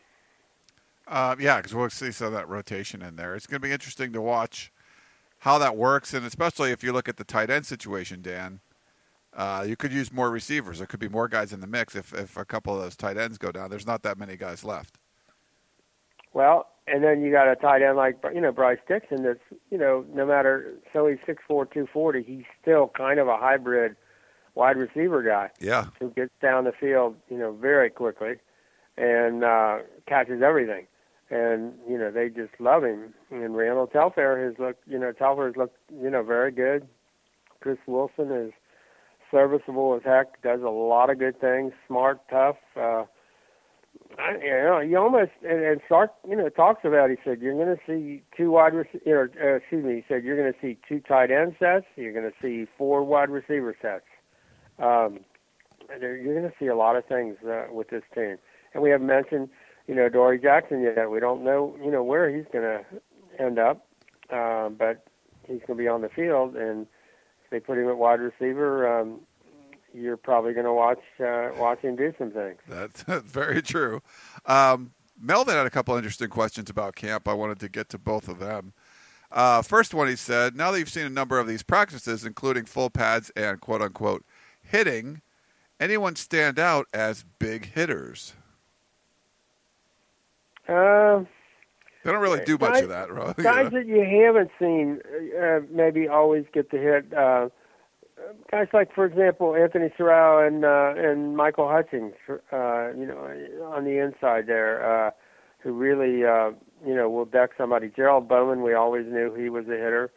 Because we'll see some of that rotation in there. It's going to be interesting to watch how that works, and especially if you look at the tight end situation, Dan. You could use more receivers. There could be more guys in the mix if a couple of those tight ends go down. There's not that many guys left. Well, And then you got a tight end like, Bryce Dixon that's, no matter, so he's 6'4", 240, he's still kind of a hybrid wide receiver guy. Yeah. Who gets down the field, very quickly and catches everything. And, they just love him. And Randall Telfair has looked, very good. Chris Wilson is serviceable as heck, does a lot of good things, smart, tough. You almost, and Sark, talks about, he said, you're going to see he said, you're going to see 2 tight end sets, you're going to see 4 wide receiver sets. You're going to see a lot of things with this team. And we haven't mentioned, Dory Jackson yet. We don't know, where he's going to end up, but he's going to be on the field, and if they put him at wide receiver, you're probably going to watch him do some things. That's very true. Melvin had a couple interesting questions about camp. I wanted to get to both of them. First one, he said, now that you've seen a number of these practices, including full pads and quote-unquote hitting, anyone stand out as big hitters? They don't really do much of that, right? Guys that you haven't seen maybe always get the hit. Guys like, for example, Anthony Sorrell and Michael Hutchings, on the inside there, who really, will deck somebody. Gerald Bowman, we always knew he was a hitter.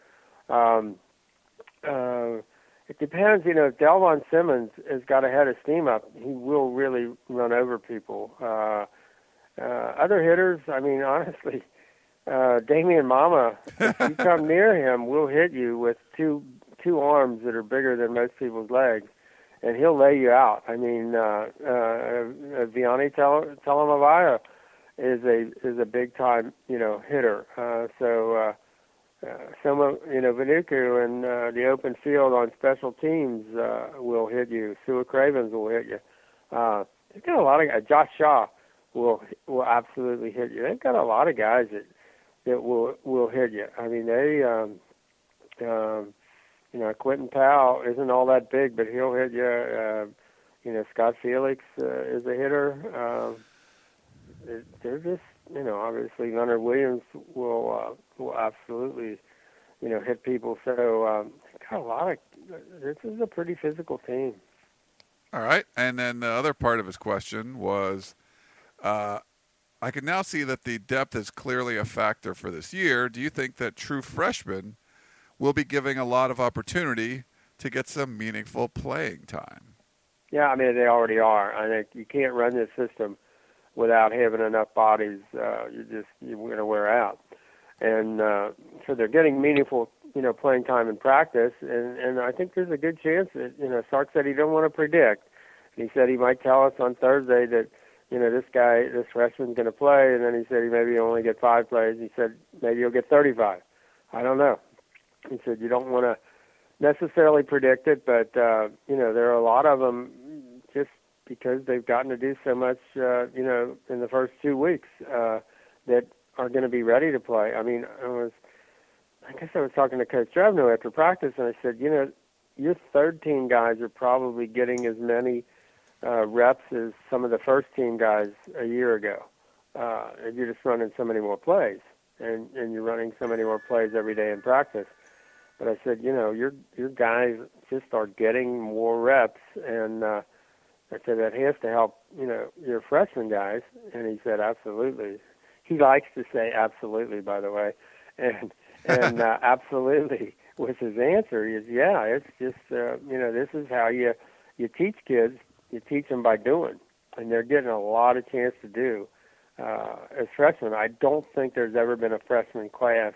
It depends, if Delvon Simmons has got a head of steam up, he will really run over people. Other hitters, honestly, Damian Mama, if you come near him, will hit you with two arms that are bigger than most people's legs, and he'll lay you out. Vianney Talamavaya is a big time hitter. Some of Vanuku and the open field on special teams will hit you. Sua Cravens will hit you. They've got a lot of Josh Shaw will absolutely hit you. They've got a lot of guys that will hit you. Quentin Powell isn't all that big, but he'll hit you. Scott Felix is a hitter. They're just, obviously Leonard Williams will absolutely, hit people. So got a lot of. This is a pretty physical team. All right, and then the other part of his question was, I can now see that the depth is clearly a factor for this year. Do you think that true freshmen will be giving a lot of opportunity to get some meaningful playing time? Yeah, they already are. I think you can't run this system without having enough bodies. You're going to wear out. And so they're getting meaningful, playing time in practice. And I think there's a good chance that, Sark said he didn't want to predict. He said he might tell us on Thursday that, this freshman's going to play. And then he said he maybe only get 5 plays. He said maybe he'll get 35. I don't know. He said you don't want to necessarily predict it, but, there are a lot of them just because they've gotten to do so much, in the first 2 weeks that are going to be ready to play. I was talking to Coach Drevno after practice, and I said, your third-team guys are probably getting as many reps as some of the first-team guys a year ago. And you're just running so many more plays, and you're running so many more plays every day in practice. But I said, your guys just are getting more reps, and I said that has to help, your freshman guys. And he said, absolutely. He likes to say absolutely, by the way, and absolutely was his answer. Is it's just this is how you teach kids. You teach them by doing, and they're getting a lot of chance to do as freshmen. I don't think there's ever been a freshman class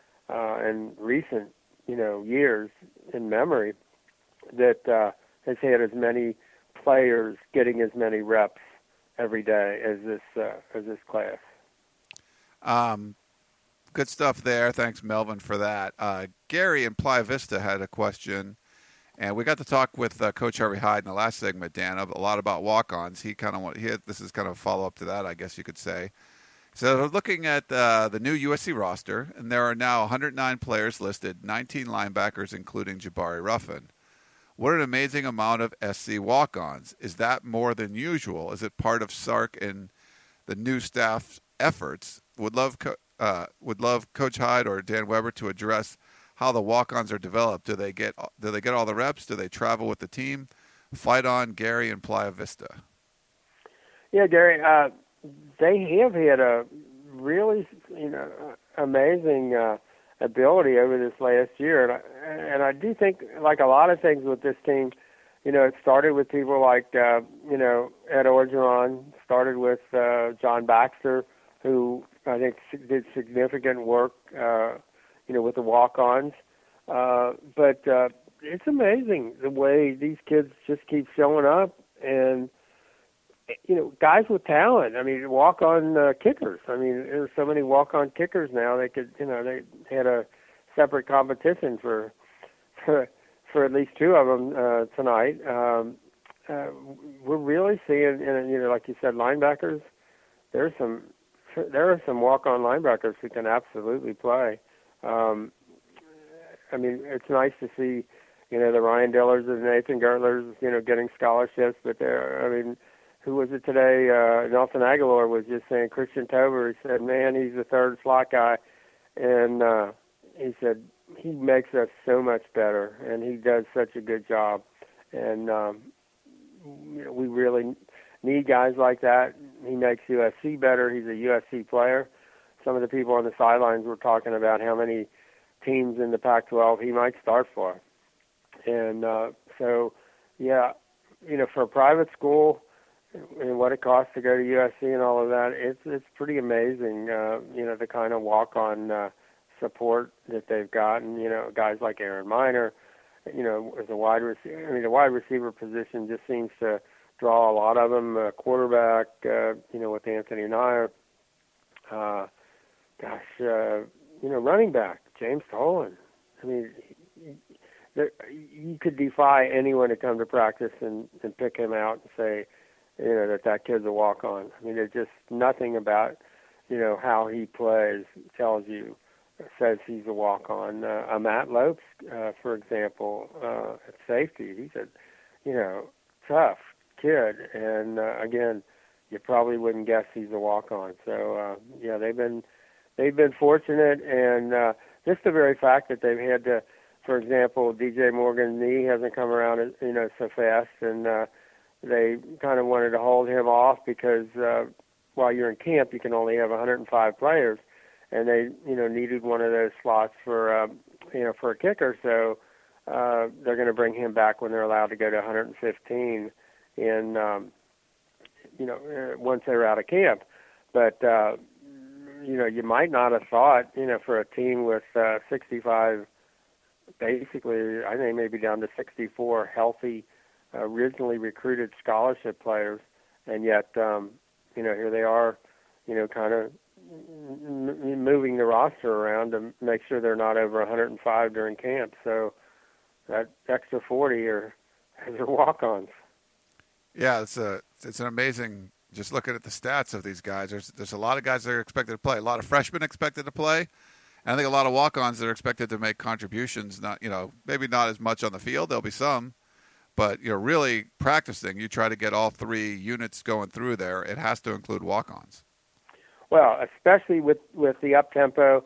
in recent years in memory that has had as many players getting as many reps every day as this class. Good stuff there. Thanks, Melvin, for that. Gary in Playa Vista had a question, and we got to talk with Coach Harvey Hyde in the last segment, Dan, a lot about walk-ons. This is kind of a follow-up to that, I guess you could say. So looking at the new USC roster, and there are now 109 players listed, 19 linebackers, including Jabari Ruffin. What an amazing amount of SC walk-ons. Is that more than usual? Is it part of Sark and the new staff's efforts? would love Coach Hyde or Dan Weber to address how the walk-ons are developed. Do they get all the reps? Do they travel with the team? Fight on, Gary and Playa Vista. Yeah, Gary, they have had a really, amazing ability over this last year, and I do think, like a lot of things with this team, it started with people like Ed Orgeron, started with John Baxter, who I think did significant work, with the walk-ons. But it's amazing the way these kids just keep showing up, and guys with talent. I mean, walk-on kickers. I mean, there's so many walk-on kickers now. They could, they had a separate competition for at least two of them tonight. We're really seeing, like you said, linebackers. There are some walk-on linebackers who can absolutely play. I mean, it's nice to see, the Ryan Dillers and Nathan Gertlers, getting scholarships. But who was it today? Nelson Aguilar was just saying, Christian Tober, he said, man, he's the third slot guy. And he said, he makes us so much better, and he does such a good job. And, we really need guys like that. He makes USC better. He's a USC player. Some of the people on the sidelines were talking about how many teams in the Pac-12 he might start for. And for a private school and what it costs to go to USC and all of that, it's pretty amazing, the kind of walk-on support that they've gotten. Guys like Aaron Miner, as a wide receiver. I mean, the wide receiver position just seems to draw a lot of them. Quarterback, with Anthony Nyer. Running back, James Tolan. I mean, you could defy anyone to come to practice and pick him out and say, that kid's a walk-on. I mean, there's just nothing about, how he plays says he's a walk-on. Matt Lopes, for example, at safety, he's a, tough kid. And, again, you probably wouldn't guess he's a walk-on. So, they've been fortunate, and just the very fact that they've had to, for example, DJ Morgan's knee hasn't come around, so fast, and they kind of wanted to hold him off because while you're in camp, you can only have 105 players, and they, needed one of those slots for, for a kicker, so they're going to bring him back when they're allowed to go to 115 once they're out of camp. But you might not have thought, for a team with 65, basically, I think maybe down to 64 healthy, originally recruited scholarship players, and yet, here they are, kind of moving the roster around to make sure they're not over 105 during camp. So that extra 40 are walk-ons. Yeah, it's an amazing. Just looking at the stats of these guys, there's a lot of guys that are expected to play, a lot of freshmen expected to play, and I think a lot of walk-ons that are expected to make contributions. Not, maybe not as much on the field. There'll be some, but really practicing. You try to get all three units going through there. It has to include walk-ons. Well, especially with the up-tempo,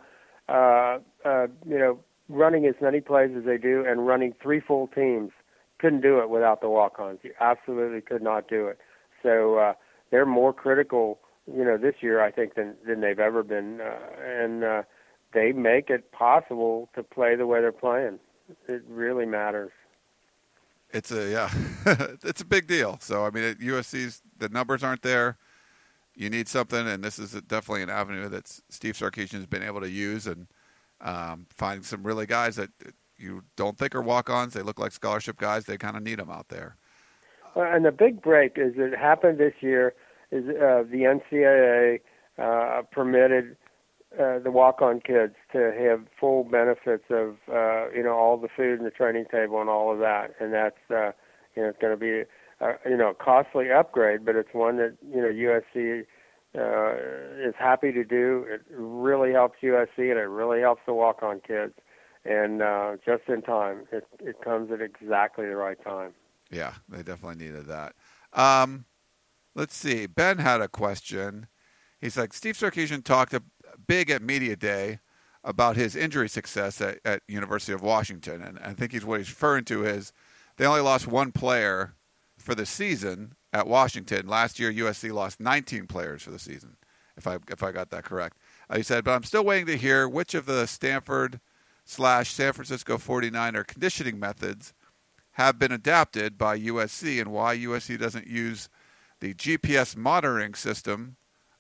running as many plays as they do and running three full teams. Couldn't do it without the walk-ons. You absolutely could not do it. So they're more critical, this year, I think, than they've ever been. And they make it possible to play the way they're playing. It really matters. It's it's a big deal. So, I mean, at USC's, the numbers aren't there. You need something, and this is definitely an avenue that Steve Sarkisian has been able to use and find some really guys that you don't think are walk-ons. They look like scholarship guys. They kind of need them out there. And the big break is it happened this year is the NCAA permitted the walk-on kids to have full benefits of all the food and the training table and all of that, and that's it's going to be a costly upgrade, but it's one that USC is happy to do. It really helps USC and it really helps the walk-on kids, and just in time. It comes at exactly the right time. Yeah, they definitely needed that. Let's see. Ben had a question. He's like, Steve Sarkisian talked big at Media Day about his injury success at University of Washington. And I think what he's referring to is they only lost one player for the season at Washington. Last year, USC lost 19 players for the season, if I got that correct. He said, but I'm still waiting to hear which of the Stanford/San Francisco 49er conditioning methods have been adapted by USC and why USC doesn't use the GPS monitoring system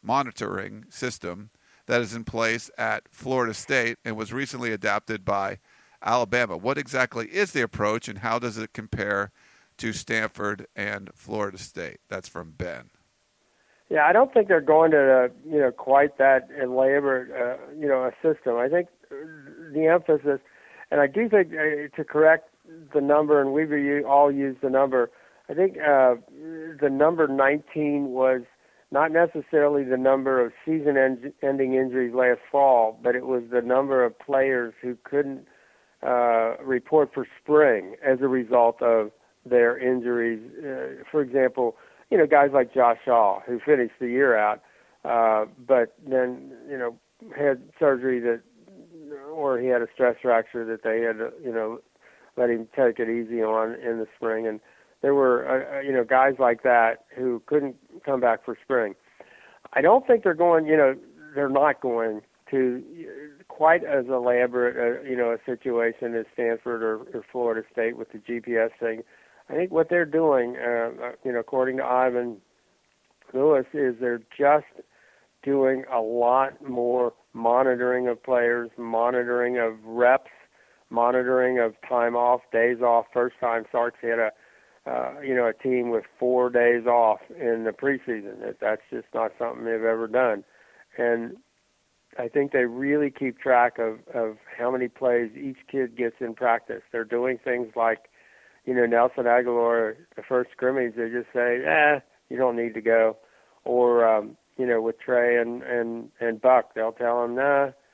that is in place at Florida State and was recently adapted by Alabama. What exactly is the approach, and how does it compare to Stanford and Florida State? That's from Ben. Yeah, I don't think they're going to quite that elaborate a system. I think the emphasis, and I do think to correct the number, and we've all used the number. I think the number 19 was not necessarily the number of season-ending injuries last fall, but it was the number of players who couldn't report for spring as a result of their injuries. For example, guys like Josh Shaw, who finished the year out, but then, had surgery or he had a stress fracture that they had to, let him take it easy on in the spring. And there were, guys like that who couldn't come back for spring. I don't think they're going, they're not going to quite as elaborate, a situation as Stanford or Florida State with the GPS thing. I think what they're doing, according to Ivan Lewis, is they're just doing a lot more monitoring of players, monitoring of reps, monitoring of time off, days off. First time Sark's had a team with 4 days off in the preseason. That's just not something they've ever done. And I think they really keep track of how many plays each kid gets in practice. They're doing things like, Nelson Aguilar, the first scrimmage, they just say, you don't need to go. Or, with Trey and Buck, they'll tell him,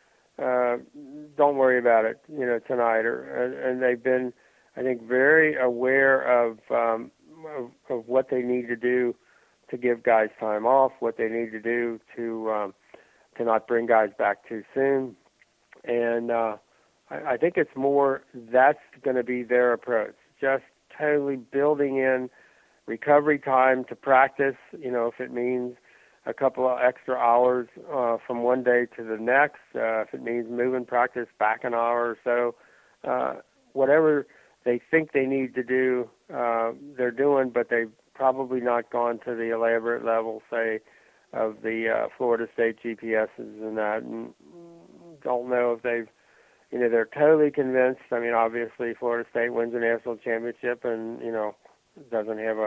don't worry about it, tonight. And they've been, I think, very aware of what they need to do to give guys time off, what they need to do to not bring guys back too soon. And I think it's more that's going to be their approach, just totally building in recovery time to practice, if it means a couple of extra hours from one day to the next, if it means moving practice back an hour or so, whatever they think they need to do, they're doing, but they've probably not gone to the elaborate level, say, of the Florida State GPSs and that, and don't know if they've, they're totally convinced. I mean, obviously Florida State wins a national championship and, doesn't have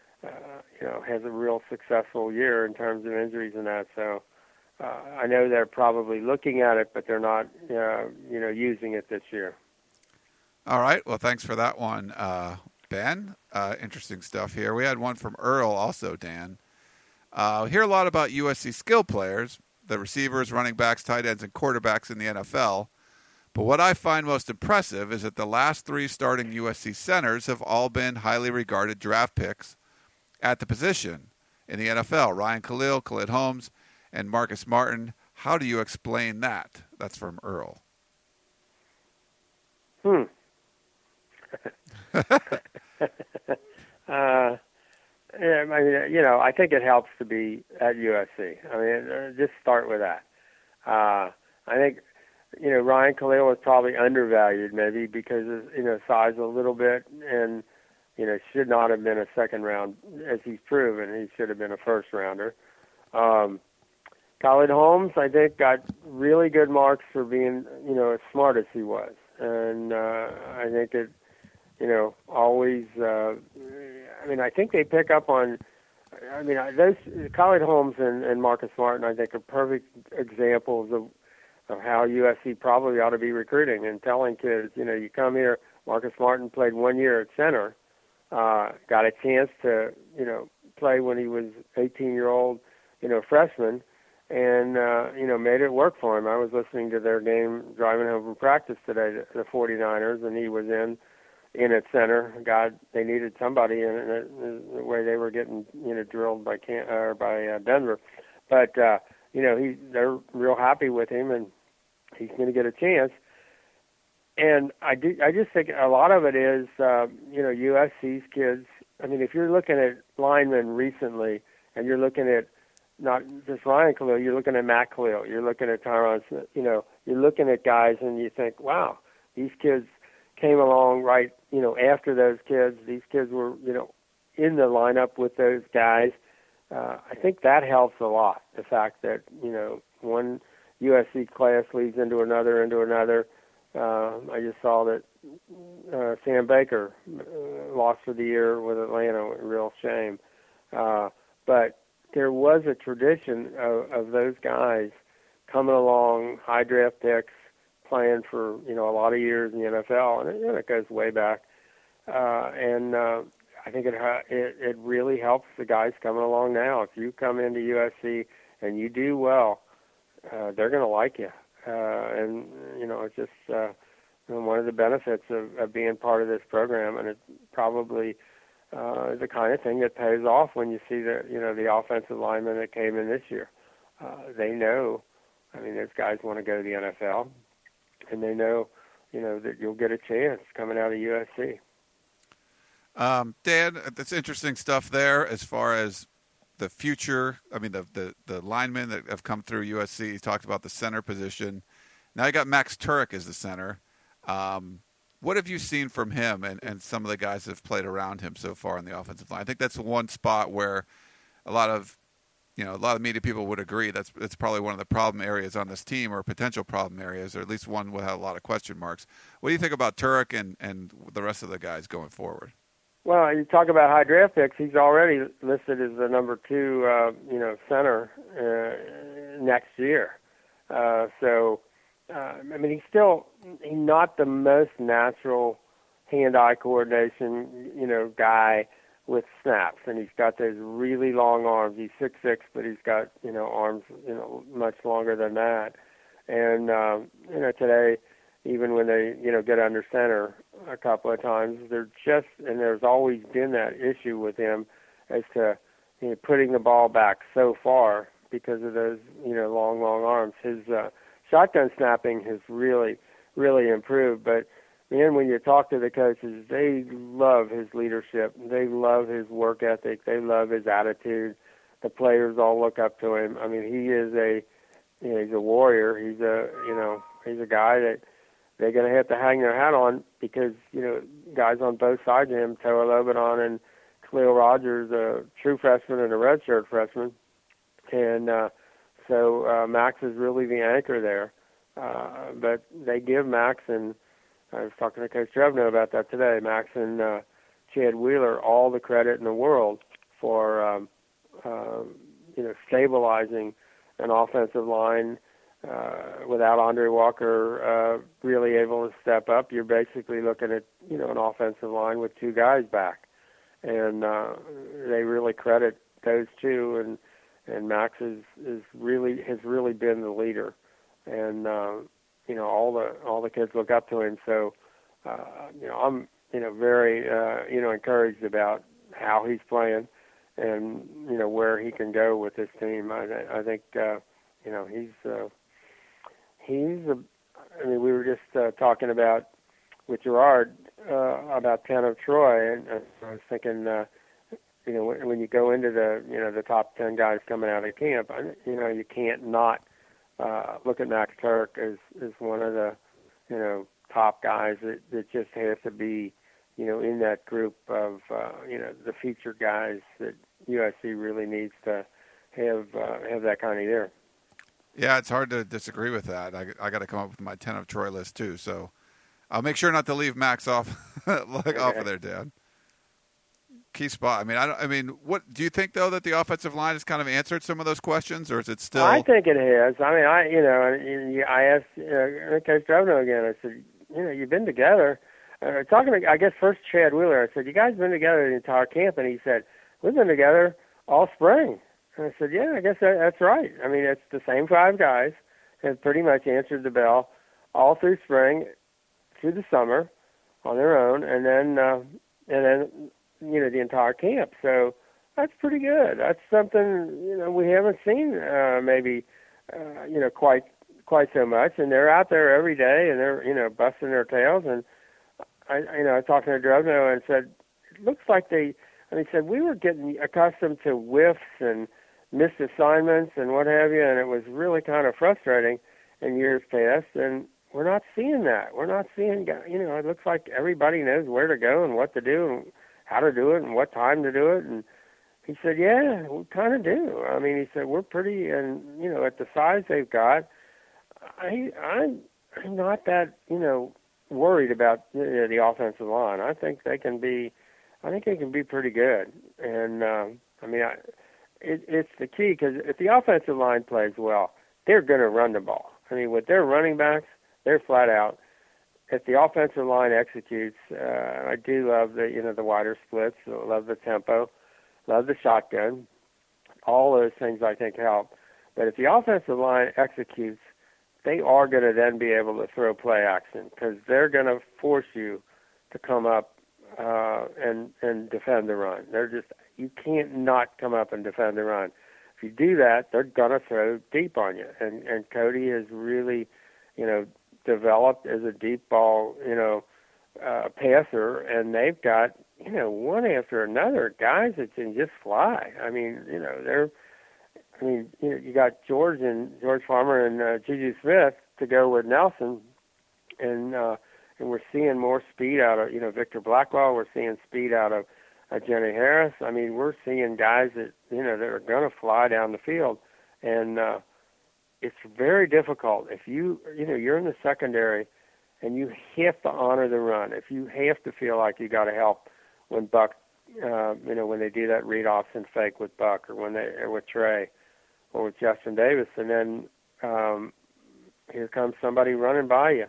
has a real successful year in terms of injuries and that. So I know they're probably looking at it, but they're not, using it this year. All right. Well, thanks for that one, Ben. Interesting stuff here. We had one from Earl also, Dan. We hear a lot about USC skill players, the receivers, running backs, tight ends, and quarterbacks in the NFL. But what I find most impressive is that the last three starting USC centers have all been highly regarded draft picks at the position in the NFL. Ryan Khalil, Khalid Holmes, and Marcus Martin. How do you explain that? That's from Earl. I think it helps to be at USC. I mean, just start with that. I think, Ryan Khalil was probably undervalued maybe because of, size a little bit and, should not have been a second round, as he's proven. He should have been a first rounder. Khalid Holmes, I think, got really good marks for being, as smart as he was. And I think that, always, I think they pick up on, those Khalid Holmes and Marcus Martin, I think, are perfect examples of how USC probably ought to be recruiting and telling kids, you come here. Marcus Martin played 1 year at center, got a chance to, play when he was 18-year-old, freshman, and, made it work for him. I was listening to their game driving home from practice today, the 49ers, and he was in at center. God, they needed somebody in it, the way they were getting, drilled by Denver. But, they're real happy with him, and he's going to get a chance. And I just think a lot of it is, USC's kids. I mean, if you're looking at linemen recently, and you're looking at not just Ryan Khalil, you're looking at Matt Khalil, you're looking at Tyron Smith, you're looking at guys, and you think, wow, these kids came along right, after those kids. These kids were, in the lineup with those guys. I think that helps a lot. The fact that, one USC class leads into another. I just saw that Sam Baker lost for the year with Atlanta. A real shame. But there was a tradition of those guys coming along, high draft picks, playing for a lot of years in the NFL, and it goes way back. And I think it really helps the guys coming along now. If you come into USC and you do well, they're going to like you. And it's just one of the benefits of being part of this program, and it's probably the kind of thing that pays off when you see the offensive linemen that came in this year. They know, those guys want to go to the NFL, and they know, that you'll get a chance coming out of USC. Dan, that's interesting stuff there as far as the future. The linemen that have come through USC. You talked about the center position. Now you got Max Tuerk as the center. What have you seen from him and some of the guys that have played around him so far in the offensive line? I think that's one spot where a lot of media people would agree that's probably one of the problem areas on this team, or potential problem areas, or at least one without a lot of question marks. What do you think about Tuerk and the rest of the guys going forward? Well, you talk about high draft picks. He's already listed as the number 2, center next year. He's not the most natural hand-eye coordination, guy with snaps, and he's got those really long arms. He's 6'6", but he's got, arms, much longer than that. And, today, even when they, get under center a couple of times, and there's always been that issue with him as to, putting the ball back so far because of those, long arms. His shotgun snapping has really, really improved. But, man, when you talk to the coaches, they love his leadership. They love his work ethic. They love his attitude. The players all look up to him. He is he's a warrior. He's a guy that they're going to have to hang their hat on because, guys on both sides of him, Toa Lobanon and Khalil Rogers, a true freshman and a redshirt freshman. And so Max is really the anchor there. But they give Max, and I was talking to Coach Trevno about that today, Max and Chad Wheeler all the credit in the world for, stabilizing an offensive line without Andre Walker really able to step up. You're basically looking at, an offensive line with 2 guys back. And they really credit those two, and Max has really been the leader. And, all the kids look up to him. So, I'm, very, encouraged about how he's playing and, where he can go with this team. I think, we were just talking about with Gerard about Tanner Troy, and I was thinking, when you go into the top 10 guys coming out of camp, you can't not look at Max Tuerk as one of the, top guys that just has to be, in that group of, the featured guys that USC really needs to have that kind of year. Yeah, it's hard to disagree with that. I got to come up with my 10 of Troy list too, so I'll make sure not to leave Max off off of there, Dan. Key spot. What do you think though that the offensive line has kind of answered some of those questions, or is it still? I think it has. I asked Coach Trevno again. I said, you've been together. Talking to, I guess, first Chad Wheeler. I said, you guys been together the entire camp, and he said, we've been together all spring. And I said, yeah, I guess that's right. It's the same 5 guys have pretty much answered the bell all through spring, through the summer, on their own, and then the entire camp. So that's pretty good. That's something, we haven't seen maybe, quite so much. And they're out there every day, and they're, busting their tails. And I was talking to Drobno and said, it looks like he said, we were getting accustomed to whiffs and missed assignments and what have you, and it was really kind of frustrating in years past. And we're not seeing that. We're not seeing, it looks like everybody knows where to go and what to do and how to do it and what time to do it. And he said, yeah, we kind of do. I mean, he said, we're pretty, and, at the size they've got, I'm not that, worried about the offensive line. I think they can be pretty good. And, it's the key, because if the offensive line plays well, they're going to run the ball. I mean, with their running backs, they're flat out. If the offensive line executes, I do love the wider splits, love the tempo, love the shotgun. All those things I think help. But if the offensive line executes, they are going to then be able to throw play action, because they're going to force you to come up and defend the run. You can't not come up and defend the run. If you do that, they're going to throw deep on you. And Cody has really, developed as a deep ball, passer, and they've got, one after another guys that can just fly. I mean, you got George Farmer and Juju Smith to go with Nelson, and we're seeing more speed out of, Victor Blackwell. We're seeing speed out of Jenny Harris. I mean, we're seeing guys that, that are going to fly down the field, and it's very difficult if you're in the secondary and you have to honor the run. If you have to feel like you got to help when Buck, when they do that read option fake with Buck, or with Trey, or with Justin Davis, and then here comes somebody running by you.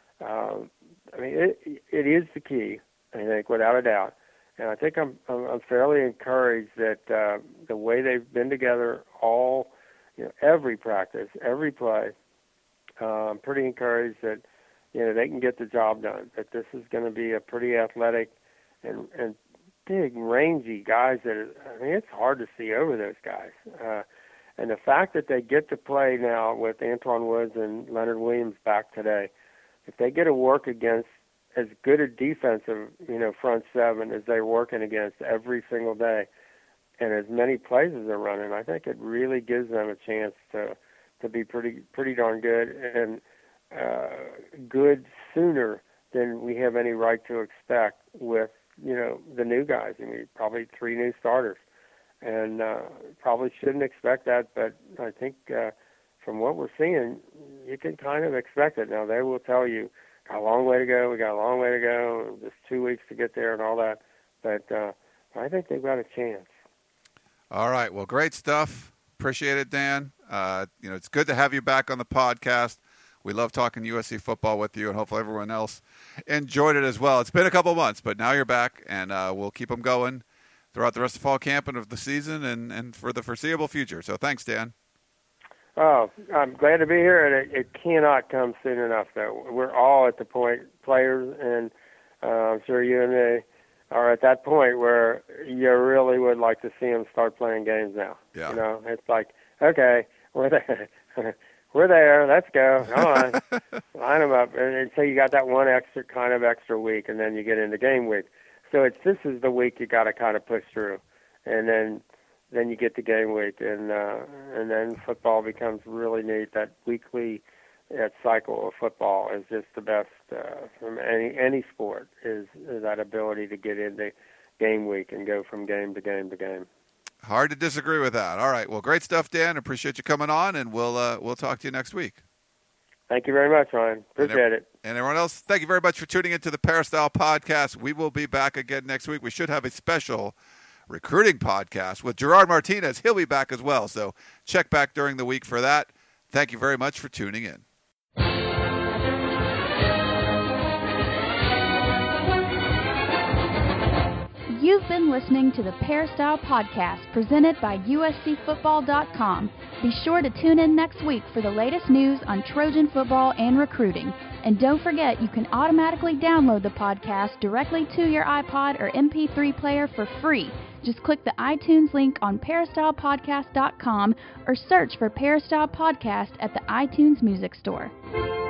It is the key, I think, without a doubt. And I think I'm fairly encouraged that the way they've been together all, every practice, every play, I'm pretty encouraged that, they can get the job done, that this is going to be a pretty athletic and big, rangy guys it's hard to see over those guys. And the fact that they get to play now with Antoine Woods and Leonard Williams back today, if they get to work against as good a defensive, front seven as they're working against every single day, and as many plays as they're running, I think it really gives them a chance to be pretty darn good, and good sooner than we have any right to expect with, the new guys. I mean, probably 3 new starters. And probably shouldn't expect that, but I think from what we're seeing, you can kind of expect it. Now, they will tell you, got a long way to go, we got a long way to go, just 2 weeks to get there and all that. But I think they've got a chance. All right. Well, great stuff. Appreciate it, Dan. It's good to have you back on the podcast. We love talking USC football with you, and hopefully everyone else enjoyed it as well. It's been a couple of months, but now you're back, and we'll keep them going throughout the rest of fall camp and of the season and for the foreseeable future. So thanks, Dan. Oh, I'm glad to be here, and it cannot come soon enough, though. We're all at the point, players, and I'm sure you and me are at that point where you really would like to see them start playing games now. Yeah. It's like, okay, we're there. We're there. Let's go. Come on. Line them up. And so you got that one extra week, and then you get into game week. So this is the week you got to kind of push through, and then you get to game week, and then football becomes really neat. That weekly cycle of football is just the best from any sport. Is that ability to get into game week and go from game to game to game. Hard to disagree with that. All right. Well, great stuff, Dan. Appreciate you coming on, and we'll talk to you next week. Thank you very much, Ryan. Appreciate it. And everyone else, thank you very much for tuning into the Peristyle Podcast. We will be back again next week. We should have a special recruiting podcast with Gerard Martinez. He'll be back as well, so check back during the week for that. Thank you very much for tuning in. You've been listening to the Peristyle Podcast presented by USCFootball.com. Be sure to tune in next week for the latest news on Trojan football and recruiting. And don't forget, you can automatically download the podcast directly to your iPod or MP3 player for free. Just click the iTunes link on peristylepodcast.com or search for Peristyle Podcast at the iTunes Music Store.